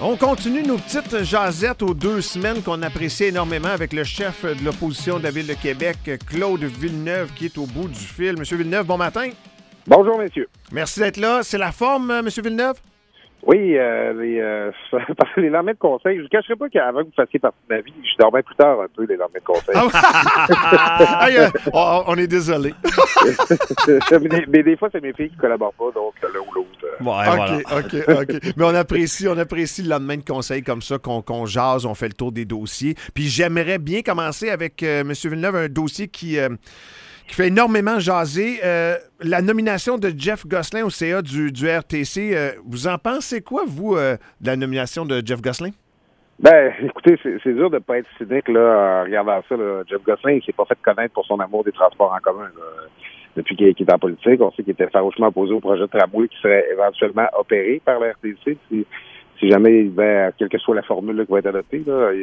On continue nos petites jasettes aux 2 semaines qu'on apprécie énormément avec le chef de l'opposition de la Ville de Québec, Claude Villeneuve, qui est au bout du fil. Monsieur Villeneuve, bon matin. Bonjour, messieurs. Merci d'être là. C'est la forme, Monsieur Villeneuve? Oui, les lendemains de conseil, je ne vous cacherai pas qu'avant que vous fassiez partie de ma vie, je dormais plus tard un peu les lendemains de conseil. On est désolé. mais des fois, c'est mes filles qui ne collaborent pas, donc l'un ou l'autre. OK. Mais on apprécie le lendemain de conseil comme ça, qu'on jase, on fait le tour des dossiers. Puis j'aimerais bien commencer avec M. Villeneuve, un dossier qui fait énormément jaser. La nomination de Jeff Gosselin au CA du RTC, vous en pensez quoi, vous, de la nomination de Jeff Gosselin? Ben, écoutez, c'est dur de ne pas être cynique là, en regardant ça. Là. Jeff Gosselin, il s'est pas fait connaître pour son amour des transports en commun. Là. Depuis qu'il est en politique, on sait qu'il était farouchement opposé au projet de tramway qui serait éventuellement opéré par le RTC si jamais quelle que soit la formule là, qui va être adoptée. Là.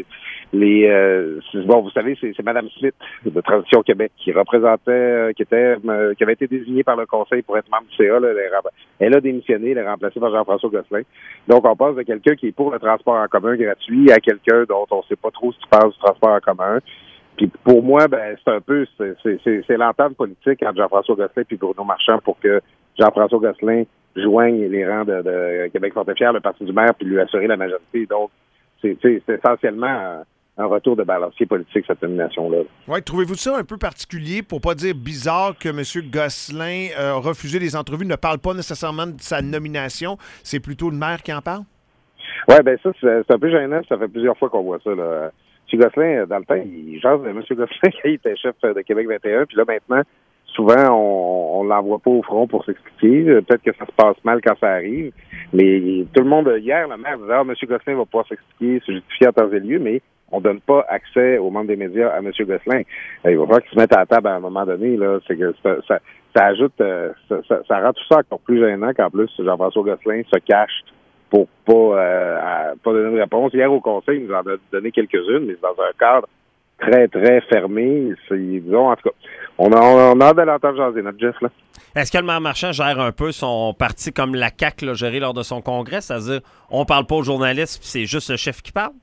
Vous savez, c'est Mme Smith de Transition Québec qui représentait, qui avait été désignée par le Conseil pour être membre du CA. Là, elle a démissionné, elle est remplacée par Jean-François Gosselin. Donc, on passe de quelqu'un qui est pour le transport en commun gratuit à quelqu'un dont on ne sait pas trop ce qui passe du transport en commun. Puis pour moi, c'est un peu c'est l'entente politique entre Jean-François Gosselin et Bruno Marchand pour que Jean-François Gosselin joigne les rangs de Québec-Fortin-Fier, le Parti du maire, puis lui assurer la majorité. Donc, c'est essentiellement un retour de balancier politique, cette nomination-là. Oui, trouvez-vous ça un peu particulier, pour pas dire bizarre, que M. Gosselin a refusé les entrevues, ne parle pas nécessairement de sa nomination, c'est plutôt le maire qui en parle? Oui, ça, c'est un peu gênant, ça fait plusieurs fois qu'on voit ça, là. M. Gosselin, dans le temps, il jase de M. Gosselin quand il était chef de Québec 21, puis là, maintenant, souvent, on l'envoie pas au front pour s'expliquer. Peut-être que ça se passe mal quand ça arrive, mais tout le monde, hier, le maire disait « M. Gosselin va pouvoir s'expliquer, se justifier en temps et lieu », mais on donne pas accès aux membres des médias à M. Gosselin. Il va falloir qu'il se mette à la table à un moment donné, là. C'est que ça ajoute, ça rend tout ça encore plus gênant qu'en plus, Jean-François Gosselin se cache pour pas donner une réponse. Hier, au Conseil, il nous en a donné quelques-unes, mais c'est dans un cadre très, très fermé. Disons, en tout cas, on a hâte de l'entendre jaser, notre Jeff, là. Est-ce que le maire Marchand gère un peu son parti comme la CAQ l'a géré lors de son congrès? C'est-à-dire, on parle pas aux journalistes, puis c'est juste le chef qui parle?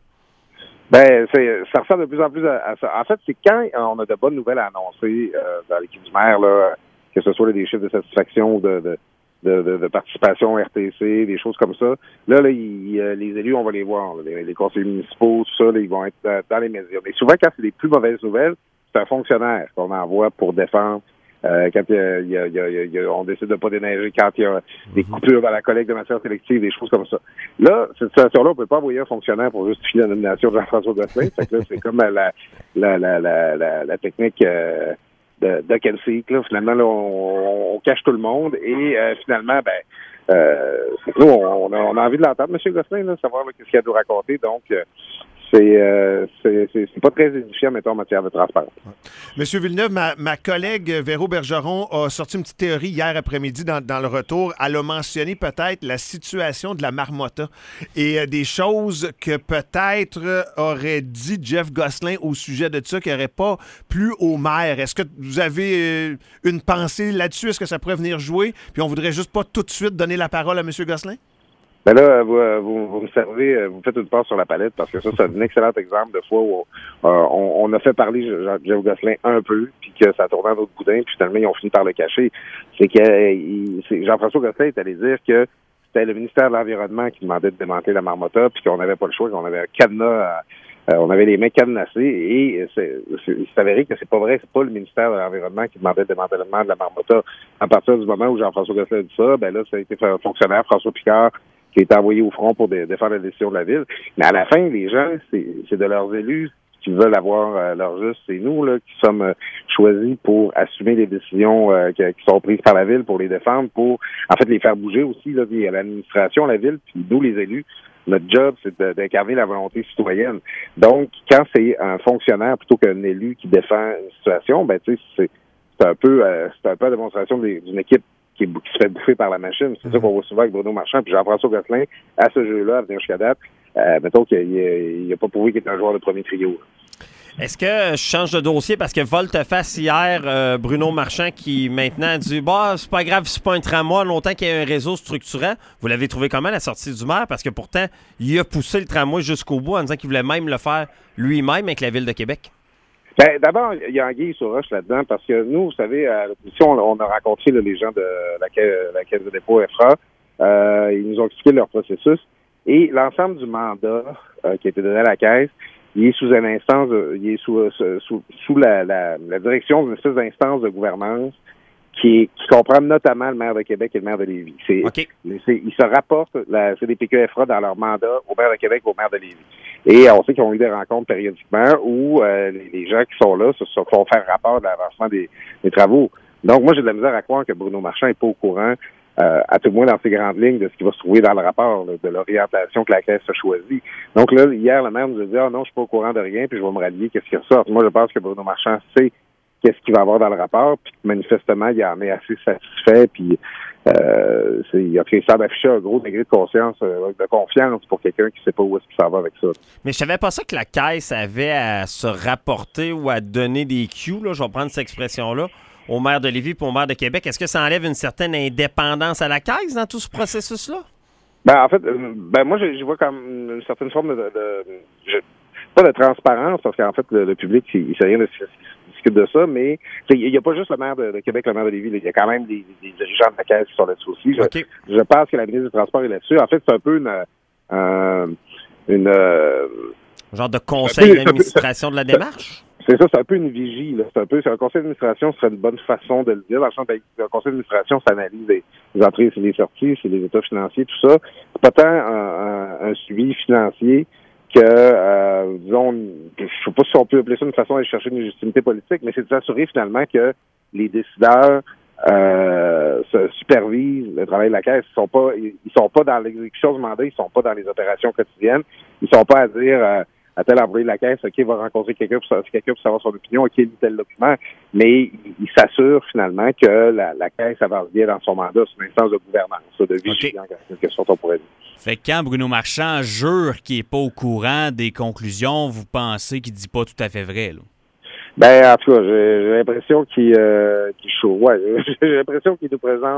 Ça ressemble de plus en plus à ça. En fait, c'est quand on a de bonnes nouvelles à annoncer dans l'équipe du maire, là, que ce soit des chiffres de satisfaction ou de participation au RTC, des choses comme ça. Là, les élus, on va les voir. Là, les conseillers municipaux, tout ça, là, ils vont être dans les médias. Mais souvent, quand c'est des plus mauvaises nouvelles, c'est un fonctionnaire qu'on envoie pour défendre. Quand on décide de ne pas déneiger, quand il y a des coupures dans la collecte de matière sélective, des choses comme ça. Là, cette situation-là, on ne peut pas envoyer un fonctionnaire pour justifier la nomination de Jean-François Gosselin. Fait que là, c'est comme la technique de Kelsey. Là, finalement, là, on cache tout le monde et finalement, nous, on a envie de l'entendre, M. Gosselin, là, savoir qu'est-ce qu'il a à nous raconter. Donc, c'est pas très édifiant, mettons, en matière de transparence. Monsieur Villeneuve, ma collègue Véro Bergeron a sorti une petite théorie hier après-midi dans le retour. Elle a mentionné peut-être la situation de la Marmotta et des choses que peut-être aurait dit Jeff Gosselin au sujet de ça, qui n'aurait pas plu au maire. Est-ce que vous avez une pensée là-dessus? Est-ce que ça pourrait venir jouer? Puis on voudrait juste pas tout de suite donner la parole à M. Gosselin? Ben là, vous me servez, vous faites une passe sur la palette parce que ça, c'est un excellent exemple de fois où on a fait parler Jeff Gosselin un peu, puis que ça tournait à notre boudin, puis finalement, ils ont fini par le cacher. C'est que Jean-François Gosselin est allé dire que c'était le ministère de l'Environnement qui demandait de démanteler la Marmotta, puis qu'on n'avait pas le choix, qu'on avait un cadenas, on avait les mains cadenassées, et il s'est avéré que c'est pas vrai, c'est pas le ministère de l'Environnement qui demandait le démantèlement de la Marmotta. À partir du moment où Jean-François Gosselin a dit ça, ben là, ça a été un fonctionnaire, François Picard, qui est envoyé au front pour défendre la décision de la Ville. Mais à la fin, les gens, c'est de leurs élus qui veulent avoir leur juste. C'est nous là qui sommes choisis pour assumer les décisions qui sont prises par la Ville, pour les défendre, pour en fait les faire bouger aussi là, via l'administration, la Ville, puis nous, les élus. Notre job, c'est d'incarner la volonté citoyenne. Donc, quand c'est un fonctionnaire plutôt qu'un élu qui défend une situation, tu sais, c'est un peu la démonstration d'une équipe qui se fait bouffer par la machine. C'est ça qu'on voit souvent avec Bruno Marchand puis Jean-François Gosselin à ce jeu-là, à venir jusqu'à date. Mettons qu'il n'a pas prouvé qu'il est un joueur de premier trio. Est-ce que je change de dossier parce que volte-face hier, Bruno Marchand qui maintenant a dit bah, c'est pas grave, c'est pas un tramway, longtemps qu'il y a un réseau structurant. Vous l'avez trouvé comment la sortie du maire? Parce que pourtant, il a poussé le tramway jusqu'au bout en disant qu'il voulait même le faire lui-même avec la Ville de Québec. Ben, d'abord, il y a anguille sur roche là-dedans parce que nous, vous savez, à l'opposition, on a rencontré là, les gens de la Caisse de dépôt EFRA. Ils nous ont expliqué leur processus. Et l'ensemble du mandat qui a été donné à la Caisse, il est sous une instance, il est sous la direction d'une espèce d'instance de gouvernance qui comprend notamment le maire de Québec et le maire de Lévis. OK. Ils se rapportent, c'est des PQFRA dans leur mandat au maire de Québec et au maire de Lévis. Et on sait qu'ils ont eu des rencontres périodiquement où les gens qui sont là se font faire rapport de l'avancement des travaux. Donc, moi, j'ai de la misère à croire que Bruno Marchand n'est pas au courant, à tout le moins dans ses grandes lignes, de ce qui va se trouver dans le rapport, là, de l'orientation que la Caisse a choisie. Donc là, hier, le maire nous a dit « Ah non, je suis pas au courant de rien, puis je vais me rallier, qu'est-ce qui ressort? » Moi, je pense que Bruno Marchand sait qu'est-ce qu'il va avoir dans le rapport, puis manifestement, il en est assez satisfait, puis il a fait ça d'afficher un gros degré de conscience, de confiance pour quelqu'un qui sait pas où est-ce qu'il s'en va avec ça. Mais je savais pas ça que la Caisse avait à se rapporter ou à donner des cues, là, je vais prendre cette expression-là, au maire de Lévis et au maire de Québec. Est-ce que ça enlève une certaine indépendance à la Caisse dans tout ce processus-là? Ben, en fait, moi, je vois comme une certaine forme pas de transparence, parce qu'en fait, le public, il sait rien de ce qui discute de ça, mais il n'y a pas juste le maire de Québec, le maire de Lévis, il y a quand même des dirigeants de la Caisse qui sont là-dessus aussi. Okay. Je pense que la ministre du Transport est là-dessus. En fait, c'est un peu une genre de conseil d'administration de la démarche? C'est ça, c'est un peu une vigie. Là. C'est un conseil d'administration, ce serait une bonne façon de le dire. Dans le sens qu'un conseil d'administration, ça analyse les entrées et les sorties, c'est les états financiers, tout ça. C'est pas tant un suivi financier que, disons, je sais pas si on peut appeler ça une façon d'aller chercher une légitimité politique, mais c'est de s'assurer finalement que les décideurs se supervisent le travail de la Caisse. Ils sont pas dans l'exécution du mandat, ils sont pas dans les opérations quotidiennes. Ils sont pas à dire à tel employé de la Caisse, OK, il va rencontrer quelqu'un pour savoir son opinion, OK, tel document, mais il s'assure finalement que la Caisse avance bien dans son mandat. C'est une instance de gouvernance, de vigilance, quelque chose qu'on pourrait dire. Fait que quand Bruno Marchand jure qu'il n'est pas au courant des conclusions, vous pensez qu'il dit pas tout à fait vrai, là? Ben, en tout cas, j'ai l'impression qu'il j'ai l'impression qu'il nous présente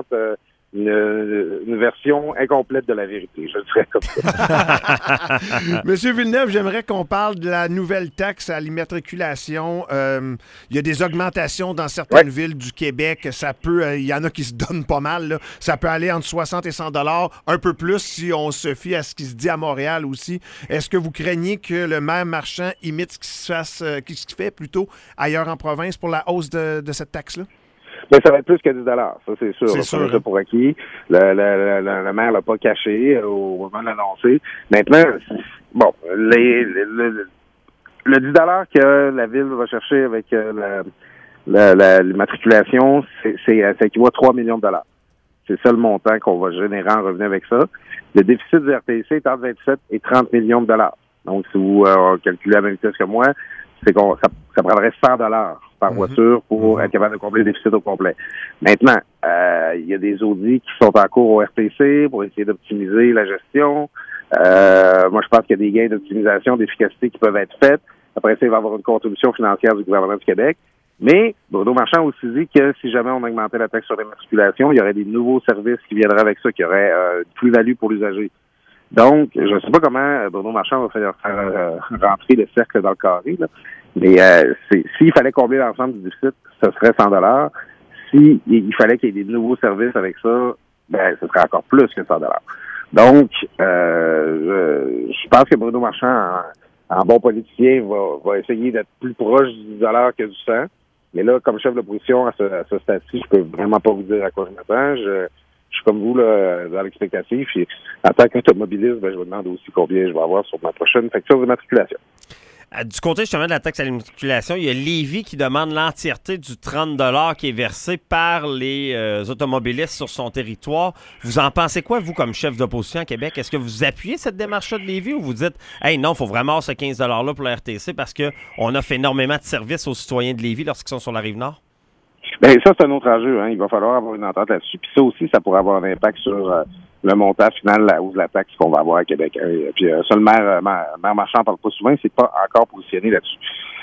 une version incomplète de la vérité, je le dirais comme ça. Monsieur Villeneuve, j'aimerais qu'on parle de la nouvelle taxe à l'immatriculation. Il y a des augmentations dans certaines villes du Québec. Ça peut, il y en a qui se donnent pas mal, là. Ça peut aller entre 60 et 100 $, un peu plus si on se fie à ce qui se dit à Montréal aussi. Est-ce que vous craignez que le maire Marchand imite ce qui se fait plutôt ailleurs en province pour la hausse de cette taxe-là? Ben, ça va être plus que 10 $, ça c'est sûr. C'est sûr. Ça pour acquis. Le maire l'a pas caché au moment de l'annoncer. Maintenant, bon, le 10 $ que la ville va chercher avec l'immatriculation, ça équivaut à 3 millions de dollars. C'est ça le montant qu'on va générer en revenu avec ça. Le déficit du RTC est entre 27 et 30 millions de dollars. Donc, si vous calculez à la même vitesse que moi, c'est ça prendrait 100 $ par voiture pour être capable de combler le déficit au complet. Maintenant, il y a des audits qui sont en cours au RTC pour essayer d'optimiser la gestion. Moi, je pense qu'il y a des gains d'optimisation, d'efficacité qui peuvent être faits. Après ça, il va y avoir une contribution financière du gouvernement du Québec. Mais Bruno Marchand a aussi dit que si jamais on augmentait la taxe sur l'immatriculation, il y aurait des nouveaux services qui viendraient avec ça, qui auraient une plus-value pour l'usager. Donc, je ne sais pas comment Bruno Marchand va faire rentrer le cercle dans le carré, là. Mais s'il fallait combler l'ensemble du déficit, ce serait 100 $. S'il fallait qu'il y ait des nouveaux services avec ça, ben ce serait encore plus que 100 $. Donc, je pense que Bruno Marchand, en bon politicien, va essayer d'être plus proche du 10 $ que du 100. Mais là, comme chef de l'opposition à ce stade-ci, je peux vraiment pas vous dire à quoi je m'attends. Je suis comme vous là, dans l'expectative. Puis, en tant qu'automobiliste, je me demande aussi combien je vais avoir sur ma prochaine facture d'immatriculation. Du côté justement de la taxe à l'immatriculation, il y a Lévis qui demande l'entièreté du 30 $ qui est versé par les automobilistes sur son territoire. Vous en pensez quoi, vous, comme chef d'opposition à Québec? Est-ce que vous appuyez cette démarche-là de Lévis ou vous dites « Hey, non, il faut vraiment ce 15 $-là pour la RTC parce qu'on offre énormément de services aux citoyens de Lévis lorsqu'ils sont sur la Rive-Nord? » Bien, ça, c'est un autre enjeu. Hein. Il va falloir avoir une entente là-dessus. Puis ça aussi, ça pourrait avoir un impact sur le montant final de la hausse de la taxe qu'on va avoir à Québec. Hein. Puis ça, le maire Marchand parle pas souvent, il s'est pas encore positionné là-dessus.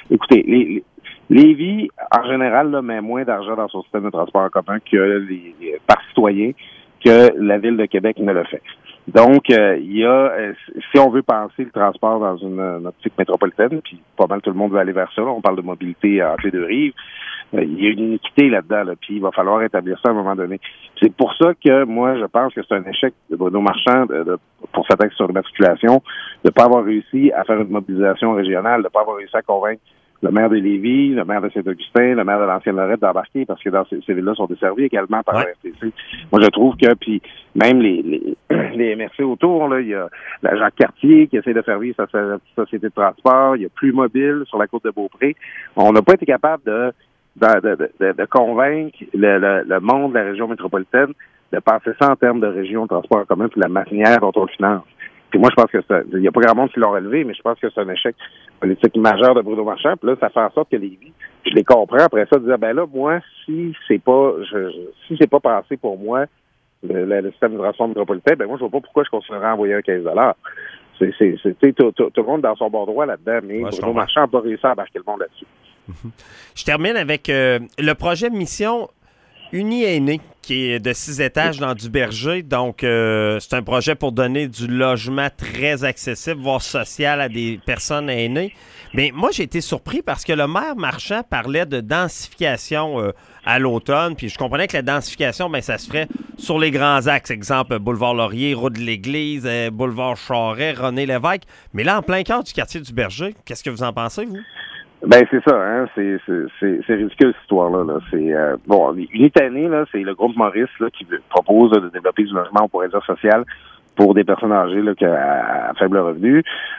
écoutez, Lévis, en général, là, met moins d'argent dans son système de transport en commun que par citoyen que la Ville de Québec ne le fait. Donc, il y a, si on veut penser le transport dans une optique métropolitaine, puis pas mal tout le monde veut aller vers ça, là, on parle de mobilité entre les deux rives, il y a une iniquité là-dedans, là, puis il va falloir établir ça à un moment donné. C'est pour ça que moi, je pense que c'est un échec de Bruno Marchand pour sa taxe sur l'immatriculation, de ne pas avoir réussi à faire une mobilisation régionale, de ne pas avoir réussi à convaincre le maire de Lévis, le maire de Saint-Augustin, le maire de l'Ancienne-Lorette d'embarquer, parce que dans ces villes-là sont desservies également par la RTC. Moi, je trouve que, puis même les MRC autour, là, il y a la Jacques Cartier qui essaie de faire vivre sa société de transport, il y a Plus Mobile sur la côte de Beaupré. On n'a pas été capable de convaincre le monde de la région métropolitaine de penser ça en termes de région de transport en commun puis la manière dont on le finance. Puis moi, je pense que il n'y a pas grand monde qui l'ont relevé, mais je pense que c'est un échec politique majeur de Bruno Marchand. Puis là, ça fait en sorte que Lévis, je les comprends après ça, de dire, ben là, moi, si c'est pas passé pour moi, le système de transport métropolitain, ben moi, je vois pas pourquoi je continuerais à envoyer un 15 $. C'est tout le monde dans son bon droit là-dedans, mais Bruno Marchand n'a pas réussi à embarquer le monde là-dessus. Je termine avec le projet Mission Uni Aînés, qui est de 6 étages dans Duberger. Donc, c'est un projet pour donner du logement très accessible, voire social, à des personnes aînées. Mais moi, j'ai été surpris parce que le maire Marchand parlait de densification à l'automne. Puis je comprenais que la densification, bien, ça se ferait sur les grands axes. Exemple, Boulevard Laurier, Route de l'Église, Boulevard Charest, René Lévesque. Mais là, en plein cœur du quartier du Berger, qu'est-ce que vous en pensez, vous? Ben c'est ça, hein, c'est ridicule cette histoire-là. Là. C'est bon, Unitané, là, c'est le groupe Maurice là, qui propose de développer du logement, on pourrait dire social, pour des personnes âgées là, à faible revenu.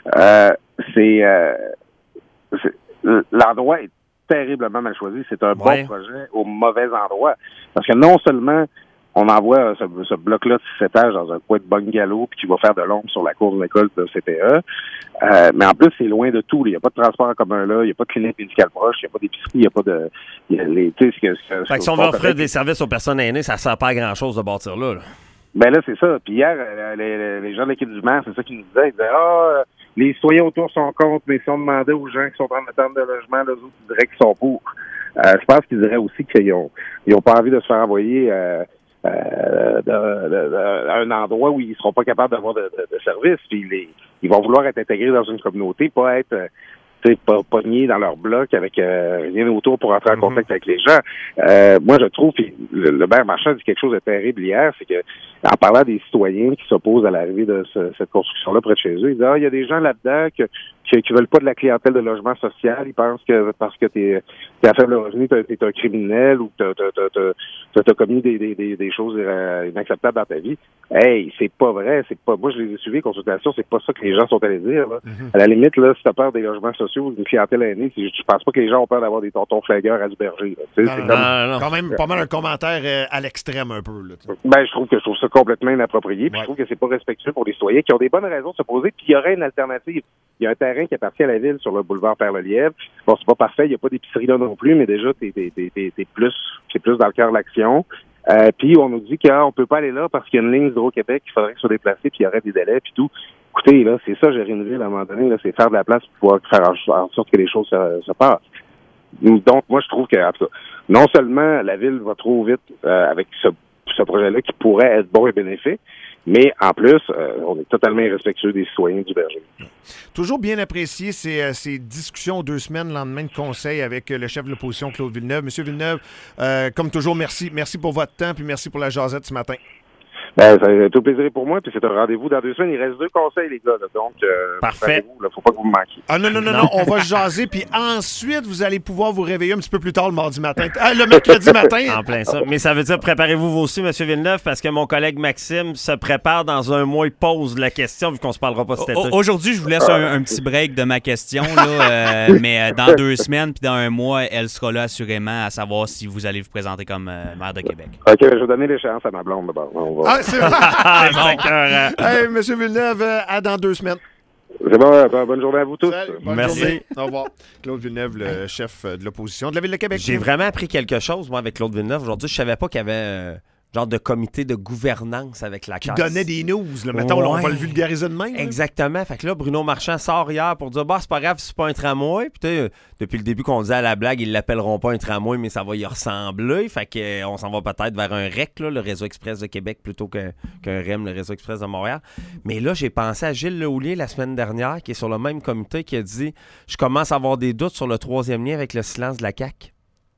L'endroit est terriblement mal choisi. C'est un bon projet au mauvais endroit. Parce que non seulement on envoie ce bloc-là de 6 étages dans un coin de bungalow puis qui va faire de l'ombre sur la cour de l'école de CPE. Mais en plus, c'est loin de tout. Il n'y a pas de transport en commun là, il n'y a pas de clinique médicale proche, il n'y a pas d'épicerie, il n'y a pas de... Fait que si on veut offrir des services aux personnes aînées, ça ne sert pas à grand-chose de bâtir là. Ben là, c'est ça. Puis hier, les gens de l'équipe du maire, c'est ça qu'ils nous disaient. Ils disaient, les citoyens autour sont contre, mais si on demandait aux gens qui sont en attente de logement, les autres, ils diraient qu'ils sont pour. Je pense qu'ils diraient aussi qu'ils n'ont pas envie de se faire envoyer... un endroit où ils seront pas capables d'avoir de service, puis ils vont vouloir être intégrés dans une communauté, pas être pognés dans leur bloc avec rien autour pour entrer en contact avec les gens. Moi, je trouve, puis le maire Marchand dit quelque chose de terrible hier, c'est que en parlant des citoyens qui s'opposent à l'arrivée de cette construction-là près de chez eux, il dit il y a des gens là-dedans qui veulent pas de la clientèle de logement social. Ils pensent que parce que t'es à faible revenu, t'es un criminel ou t'as commis des choses inacceptables dans ta vie. Hey, c'est pas vrai. Moi, je les ai suivis, consultations, c'est pas ça que les gens sont allés dire. Là. À la limite, là, si t'as peur des logements sociaux ou d'une clientèle aînée, je pense pas que les gens ont peur d'avoir des tontons flingueurs à Duberger. Non. Quand même pas mal un commentaire à l'extrême un peu. Là, ben, je trouve ça complètement inapproprié. Puis je trouve que c'est pas respectueux pour les citoyens qui ont des bonnes raisons de se poser. Puis il y aurait une alternative. Il y a un terrain qui appartient à la ville sur le boulevard Père-le-Lièvre. Bon, c'est pas parfait, il n'y a pas d'épicerie là non plus, mais déjà, c'est plus dans le cœur de l'action. Puis on nous dit qu'on peut pas aller là parce qu'il y a une ligne d'Hydro-Québec qu'il faudrait que soit déplacée, puis il y aurait des délais, puis tout. Écoutez, là, c'est ça, gérer une ville à un moment donné, là, c'est faire de la place pour pouvoir faire en sorte que les choses se passent. Donc, moi, je trouve que, en tout cas, non seulement la ville va trop vite avec ce projet-là qui pourrait être bon et bénéfique, mais en plus, on est totalement irrespectueux des citoyens du Berger. Toujours bien apprécié ces discussions 2 semaines, lendemain de conseil avec le chef de l'opposition, Claude Villeneuve. Monsieur Villeneuve, comme toujours, merci. Merci pour votre temps, puis merci pour la jasette ce matin. Ben, ça a tout plaisir pour moi, puis c'est un rendez-vous dans 2 semaines. Il reste 2 conseils, les gars, là, donc parfait. Il faut pas que vous me manquiez. Ah non, on va jaser, puis ensuite, vous allez pouvoir vous réveiller un petit peu plus tard le mardi matin. Le mercredi matin. En plein ça. Mais ça veut dire, préparez-vous vous aussi, M. Villeneuve, parce que mon collègue Maxime se prépare dans un mois, il pose la question, vu qu'on se parlera pas cet été. Aujourd'hui, je vous laisse un petit break de ma question, là, mais dans 2 semaines, puis dans 1 mois, elle sera là assurément à savoir si vous allez vous présenter comme maire de Québec. OK, je vais donner l'échéance à ma blonde d'abord. C'est bon. Hey, Monsieur Villeneuve, à dans 2 semaines. C'est bon, bonne journée à vous tous. Merci. Journée. Au revoir. Claude Villeneuve, le chef de l'opposition de la Ville de Québec. J'ai vraiment appris quelque chose, moi, avec Claude Villeneuve. Aujourd'hui, je savais pas qu'il y avait genre de comité de gouvernance avec la Qui caisse. donnait des news, là. Mettons, là, on va Ouais. le vulgariser de même. là. Exactement. Fait que là, Bruno Marchand sort hier pour dire bah, c'est pas grave, c'est pas un tramway. Puis, tu sais, depuis le début qu'on disait à la blague, ils l'appelleront pas un tramway, mais ça va y ressembler. Fait que, on s'en va peut-être vers un REC, là, le Réseau Express de Québec, plutôt qu'un REM, le Réseau Express de Montréal. Mais là, j'ai pensé à Gilles Lehoulier la semaine dernière, qui est sur le même comité, qui a dit je commence à avoir des doutes sur le troisième lien avec le silence de la CAQ.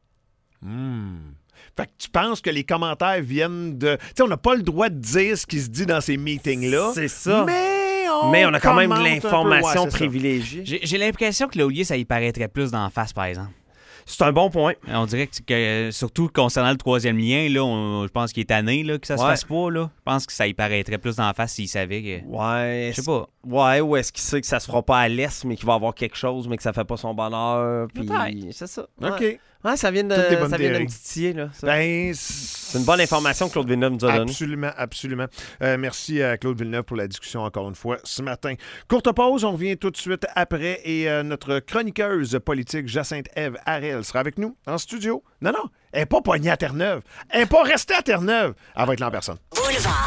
Fait que tu penses que les commentaires viennent de... Tu sais, on n'a pas le droit de dire ce qui se dit dans ces meetings-là. C'est ça. Mais on a quand même de commente un peu. l'information Ouais, c'est ça. privilégiée. J'ai l'impression que Lehoulier, ça y paraîtrait plus d'en face, par exemple. C'est un bon point. On dirait que surtout concernant le troisième lien, là, je pense qu'il est tanné là, que ça se Ouais. fasse pas. Là. Je pense que ça y paraîtrait plus d'en face s'il savait que. Ouais. Je sais pas. Ouais, ou est-ce qu'il sait que ça se fera pas à l'Est, mais qu'il va avoir quelque chose, mais que ça fait pas son bonheur? Puis Peut-être. c'est ça. OK. Ouais, ça vient de, Toutes les bonnes ça vient de théories. me titiller, là. Ça. Ben, C'est une bonne information que Claude Villeneuve nous a donnée. Absolument, absolument. Merci à Claude Villeneuve pour la discussion encore une fois ce matin. Courte pause, on revient tout de suite après et notre chroniqueuse politique Jacinthe-Ève Harel sera avec nous en studio. Non, elle n'est pas poignée à Terre-Neuve. Elle n'est pas restée à Terre-Neuve. Elle va être là en personne. Boulevard.